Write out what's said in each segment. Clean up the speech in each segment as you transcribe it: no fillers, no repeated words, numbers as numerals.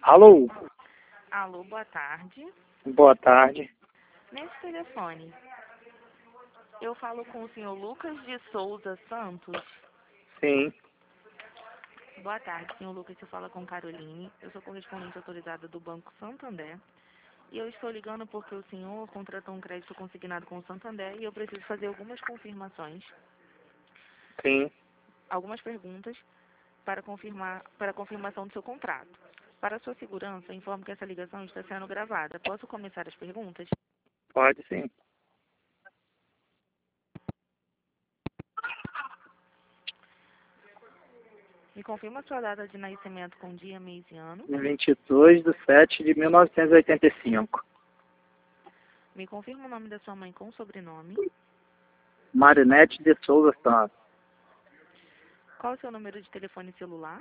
Alô, Alô, boa tarde. boa tarde. Nesse telefone, eu falo com o senhor Lucas de Souza Santos. Sim, Boa tarde, senhor Lucas. Você fala com Caroline. Eu sou correspondente autorizada do Banco Santander. E eu estou ligando porque o senhor contratou um crédito consignado com o Santander e eu preciso fazer algumas confirmações, sim, algumas perguntas para confirmação do seu contrato. Para sua segurança, informo que essa ligação está sendo gravada. Posso começar as perguntas? pode sim. Me confirma sua data de nascimento com dia, mês e ano. 22/7/1985. Me confirma o nome da sua mãe com sobrenome. Marinete de Souza Santos. Qual o seu número de telefone celular?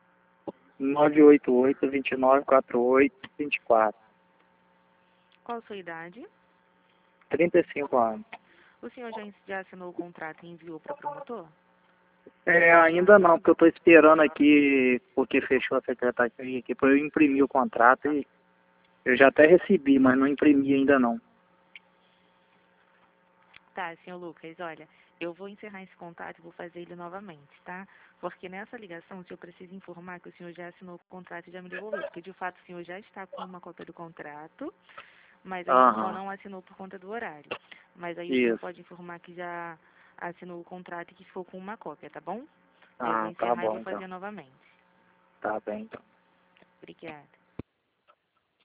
988-2948-24. Qual a sua idade? 35 anos. O senhor já assinou o contrato e enviou para o promotor? Ainda não, porque eu estou esperando aqui, porque fechou a secretaria aqui, para eu imprimir o contrato e eu já até recebi, mas não imprimi ainda não. Tá, senhor Lucas, olha, eu vou encerrar esse contato e vou fazer ele novamente, tá? Porque nessa ligação, o senhor precisa informar que o senhor já assinou o contrato e já me devolveu, porque de fato o senhor já está com uma cópia do contrato, mas ainda só Aham, não assinou por conta do horário. Mas aí o senhor isso. pode informar que já assinou o contrato e que ficou com uma cópia, tá bom? Aí eu vou Ah, tá encerrar e bom vou então. fazer novamente. Tá bem então. Obrigada.